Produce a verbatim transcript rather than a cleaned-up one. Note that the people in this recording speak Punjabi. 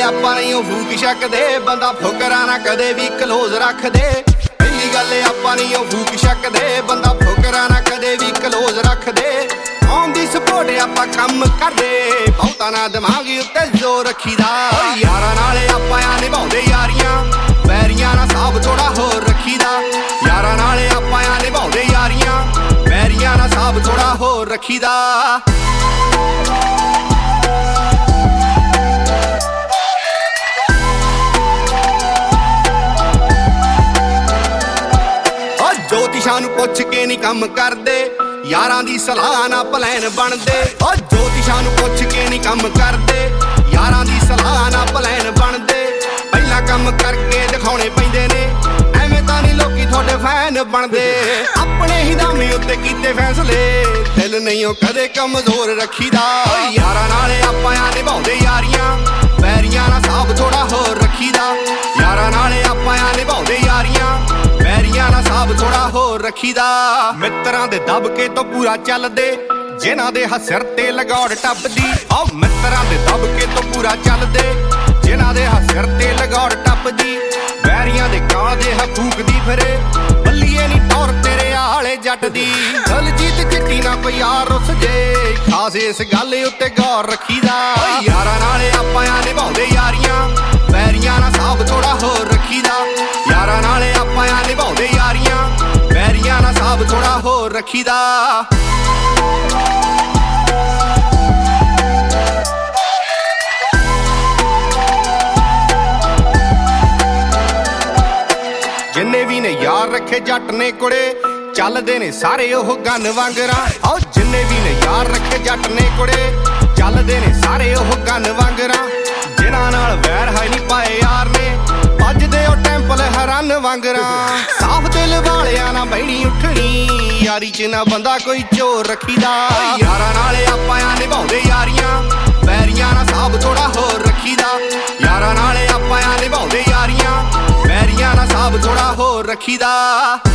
ਆਪਾਂ ਨਹੀਂ ਉਹ ਫੂਕ ਸਕਦੇ, ਬੰਦਾ ਫੁਕਰਾ ਨਾ ਕਦੇ ਵੀ ਕਲੋਜ਼ ਰੱਖਦੇ। ਪਹਿਲੀ ਗੱਲ ਆਪਾਂ ਨਹੀਂ ਉਹ ਫੂਕ ਸਕਦੇ, ਬੰਦਾ ਫੁਕਰਾ ਨਾ ਕਦੇ ਵੀ ਕਲੋਜ਼ ਰੱਖਦੇ। ਆਨ ਦੀ ਸਪੋਰਟ ਆਪਾਂ ਕੰਮ ਕਰਦੇ, ਬਹੁਤਾ ਨਾ ਦਿਮਾਗ ਉੱਤੇ ਜ਼ੋਰ ਰੱਖੀਦਾ। ਯਾਰਾਂ ਨਾਲ ਆਪਾਂ ਆ ਨਿਭਾਉਂਦੇ ਯਾਰੀਆਂ, ਵੈਰੀਆਂ ਨਾਲ ਸਾਬ ਥੋੜਾ ਹੋਰ ਰੱਖੀਦਾ। ਯਾਰਾਂ ਨਾਲ ਆਪਾਂ ਆ ਨਿਭਾਉਂਦੇ ਯਾਰੀਆਂ, ਵੈਰੀਆਂ ਨਾਲ ਸਾਬ ਥੋੜਾ ਹੋਰ ਰੱਖੀਦਾ। ਜੋਤਿਸ਼ਾਂ ਨੂੰ ਪੁੱਛ ਕੇ ਨਹੀਂ ਕੰਮ ਕਰਦੇ, ਯਾਰਾਂ ਦੀ ਸਲਾਹ ਨਾਲ ਪਲਾਨ ਬਣਦੇ। ਓ ਜੋਤਿਸ਼ਾਂ ਨੂੰ ਪੁੱਛ ਕੇ ਨਹੀਂ ਕੰਮ ਕਰਦੇ, ਯਾਰਾਂ ਦੀ ਸਲਾਹ ਨਾਲ ਪਲਾਨ ਬਣਦੇ। ਪਹਿਲਾਂ ਕੰਮ ਕਰਕੇ ਦਿਖਾਉਣੇ ਪੈਂਦੇ ਨੇ, ਐਵੇਂ ਤਾਂ ਨਹੀਂ ਲੋਕੀ ਤੁਹਾਡੇ ਫੈਨ ਬਣਦੇ। ਆਪਣੇ ਹੀ ਦਾਮੇ ਉੱਤੇ ਕੀਤੇ ਫੈਸਲੇ, ਦਿਲ ਨਹੀਂ ਉਹ ਕਦੇ ਕਮਜ਼ੋਰ ਰੱਖੀਦਾ। ਯਾਰਾਂ ਨਾਲ ਆਪਾਂ ਆ ਨਿਭਾਉਂਦੇ ਯਾਰੀਆਂ, ਵੈਰੀਆਂ ਨਾਲ ਸਾਬ ਥੋੜਾ ਹੋਰ ਰੱਖੀਦਾ। ਯਾਰਾਂ ਨਾਲ ਆਪਾਂ ਆ ਨਿਭਾਉਂਦੇ ਯਾਰੀਆਂ, ਵੈਰੀਆਂ ਨਾਲ ਸਾਬ ਥੋੜਾ ਹੋਰ ਰੱਖੀਦਾ। ਮਿੱਤਰਾਂ ਦੇ ਦਬਕੇ ਤੋਂ ਪੂਰਾ ਚੱਲਦੇ, ਜਿਨ੍ਹਾਂ ਦੇ ਸਿਰ ਤੇ ਲਗੌੜ ਟੱਪਦੀ। ਓ ਮਿੱਤਰਾਂ ਦੇ ਦਬਕੇ ਤੋਂ ਪੂਰਾ ਚੱਲਦੇ, ਜਿਨ੍ਹਾਂ ਦੇ ਸਿਰ ਤੇ ਲਗੌੜ ਟੱਪਦੀ। ਵੈਰੀਆਂ ਦੇ ਕਾਲ ਦੇ ਹਕੂਕ ਦੀ ਫਿਰੇ, ਬੱਲੀਏ ਨੀ ਟੌਰ ਤੇਰੇ ਆਲੇ ਜੱਟ ਦੀ। ਦਲਜੀਤ ਚਿੱਟੀ ਨਾ ਕੋਈ ਯਾਰ ਰੁੱਸ ਜੇ, ਖਾਸ ਇਸ ਗੱਲ ਉੱਤੇ ਗੌਰ ਰੱਖੀਦਾ। ਯਾਰਾਂ ਨਾਲ ਆਪਾਂ ਆ ਨਿਭਾਉਂਦੇ ਯਾਰੀਆਂ, ਵੈਰੀਆਂ ਨਾਲ ਸਾਬ ਥੋੜਾ ਹੋਰ ਰੱਖੀਦਾ। ਯਾਰਾਂ ਨਾਲ ਆਪਾਂ ਆ ਨਿਭਾਉਂਦੇ ਯਾਰੀਆਂ, ਵੈਰੀਆਂ ਨਾਲ ਸਾਬ ਥੋੜਾ ਹੋਰ ਰੱਖੀਦਾ। ਜਿੰਨੇ ਵੀ ਨੇ ਯਾਰ ਰੱਖੇ ਜੱਟ ਨੇ ਕੁੜੇ, ਚੱਲਦੇ ਨੇ ਸਾਰੇ ਉਹ ਗਨ ਵਾਂਗਰਾਂ। ਆਓ ਜਿੰਨੇ ਵੀ ਨੇ ਯਾਰ ਰੱਖੇ ਜੱਟ ਨੇ ਕੁੜੇ, ਚੱਲਦੇ ਨੇ ਸਾਰੇ ਉਹ ਗਨ ਵਾਂਗਰਾਂ। ਜਿਨ੍ਹਾਂ ਨਾਲ ਵੈਰ ਹੈ ਨਹੀਂ ਪਾਏ ਯਾਰ ਨੇ, ਭੱਜਦੇ ਉਹ ਟੈਂਪਲ ਹੈਰਾਨ ਵਾਂਗਰਾਂ। ਸਾਫ ਦਿਲ ਵਾਲਿਆਂ ਨਾਲ ਬਹਿਣੀ ਉੱਠਣੀ, ਯਾਰੀ ਚ ਨਾ ਬੰਦਾ ਕੋਈ ਚੋਰ ਰੱਖੀਦਾ। ਯਾਰਾਂ ਨਾਲ ਆਪਾਂ ਆ ਨਿਭਾਉਂਦੇ ਯਾਰੀਆਂ, ਵੈਰੀਆਂ ਨਾਲ ਸਾਬ ਥੋੜਾ ਹੋਰ ਰੱਖੀਦਾ। ਯਾਰਾਂ ਨਾਲ ਆਪਾਂ ਆ ਨਿਭਾਉਂਦੇ ਯਾਰੀਆਂ, ਵੈਰੀਆਂ ਨਾਲ ਸਾਬ ਥੋੜਾ ਹੋਰ ਰੱਖੀਦਾ।